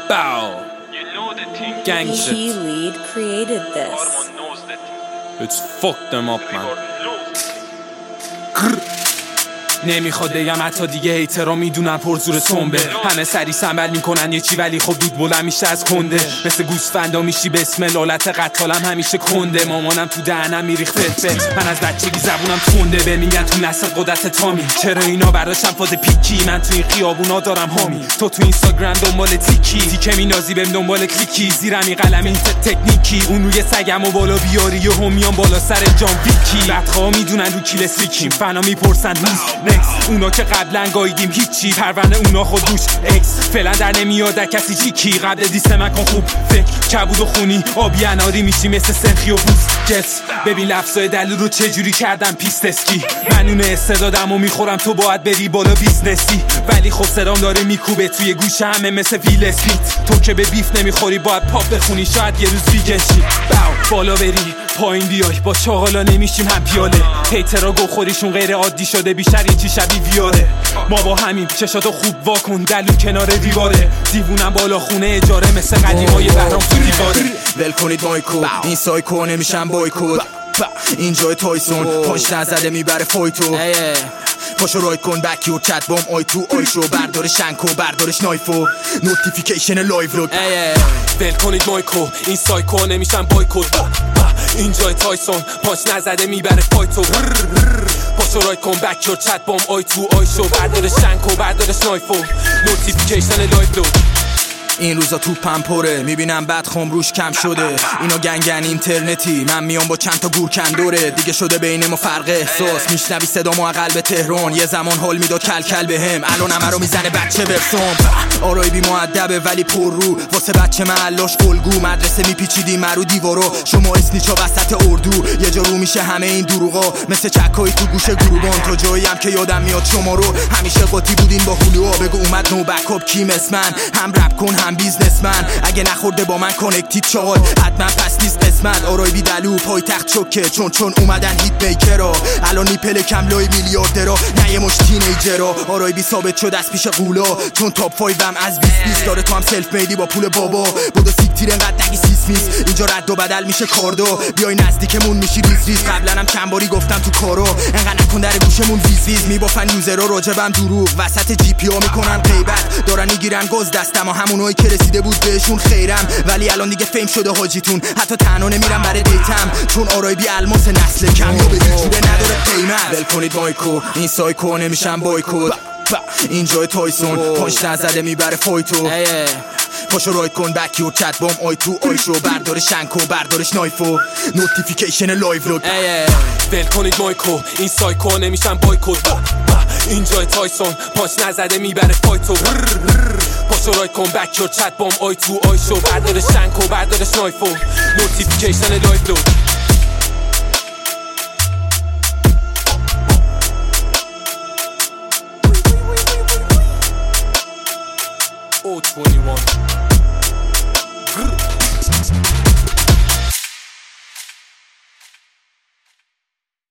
Bow. Gang shit. He lead created this. Let's fuck them up, man. نمیخواد بگم حتی دیگه هیترا میدونن پرزور سنبه، همه سری سنبل میکنن یه چی ولی خب دود بلند میشه از کنده، مثل گوسفندا میشی به اسم لالت قتالم همیشه کنده، مامانم تو دهنم میریخ فت من از بچگی زبونم تونده، به میگن تو نسل قدرت تامی، چرا اینا براشم فاز پیکی، من تو این خیابونا دارم هامی، تو اینستاگرام دنبال تیکه مینازی بهم دنبال کلیکی، زیرم این قلم این تکنیکی، اون روی سگم و بالا بیاری و همیان بالا سر جام ویکی، بدخواه میدونن رو کیل سیکیم، فنا میپرسن روز اونا که قبلا گاییدیم هیچی، پرونده اونا خود روش اکس فعلا در نمیاد کسی جیکی، قبل دیست من کن خوب فکر کبود و خونی آبی اناری میشی مثل سنخی و بوز جس، ببین لفظای دلو رو چجوری کردم پیست اسکی، من اون استعدادم و میخورم تو باید بری بالا بیزنسی، ولی خب صدام داره میکوبه توی گوش همه مثل ویل اسمیت، تو که به بیف نمیخوری باید پاپ بخونی شاید یه روز ویگنشی، بالا بری پایین بیای با چاقالا نمیشیم هم پیاله، هیترا گوخوریشون غیر عادی شده بیشتر این چی شبیه ویاره، ما با همین چشاتو خوب واکن دلو کنار دیواره، دیوونم بالا خونه اجاره مثل قدیمای بهرام تو دیواره، ول کنید مایکو این سایکو نمیشم بایکوت، اینجای تایسون پاش نزده میبره فایتو، پاشو رایت کن بکیور چت بام آی تو آی شو، بردار شنکو بردارش نایفو نوتیفیکیشن لایو لود، ول کنید مایکو این سایکو نمیشم بایکوت، اینجای تایسون پاش نزده میبره فایتو، پاشو رایت کن بکیور چت بام آی تو آی شو، بردارش شنکو بردارش نایفو نوتیفیکیشن لایو لود، این روزا توپم پره میبینم بعد خم روش کم شده، اینا گنگن اینترنتی من میام با چند تا گورکن دوره، دیگه شده بین ما فرق احساس، میشنوی صدامو از قلب تهران، یه زمان حال میداد کلکل بهم، الان همه رو میزنه بچه برسون، آرای بی مؤدبه ولی پر رو، واسه بچه محلاش الگو، مدرسه میپیچیدیم مرو دیوارو، شما اسنیچا وسط اردو، یه جا رو میشه همه این دروغا، مثل چکایی تو گوش گروبان، تا جایی هم که یادم میاد شما رو، همیشه قاطی بودین با هولوها، بگو اومد نو بکاپ کی مثل من، هم رپ کن هم بیزنسمن، اگه نخورده با من کانکتید چال حتما پس نیست قسمت، آرای بی دلو پایتخت چکه چون اومدن هیت میکرا، الان نیپل کملای میلیاردرا نه یه مش تینیجرا، آرای بی ثابت شد از پیش قولا، چون تاپ 5 هم از 20 داره، تو هم سلف میدی با پول بابا، بودو سیکتیر انقدر نگی سیسمیس، اینجا رد و بدل میشه کاردو، بیای نزدیکمون میشی ریز، قبلا هم چند باری گفتم تو کارو، انقدر نکن در گوشمون ویز میبافن یوزرا راجبم دروغ، وسط جی پی ها میکنن غیبت، دارن میگیرن گز دستم و همونایی که رسیده بود بهشون خیرم، ولی الان دیگه فیم شده حاجیتون، حتی تنها نمیرم برای دیتم، چون آرای بی الماس نسل کم یا به جوره نداره قیمت، ول کنید مایکو این سایکو نمیشم بایکوت، اینجای تایسون پاش نزده میبره فایتو، پاشو رایت کن بکیور چت بام آی تو آی شو، بردار شنکو بردارش نایفو نوتیفیکیشن لایو لود، ول کنید مایکو این سایکو نمیشم بایکوت، اینجای تایسون پاش نزده میبره فایتو، پاشو رایت کن بکیور چت بام آی تو آی شو، بردارش شنکو بردارش نایفو نوتیفیکیشن لایو لود. O21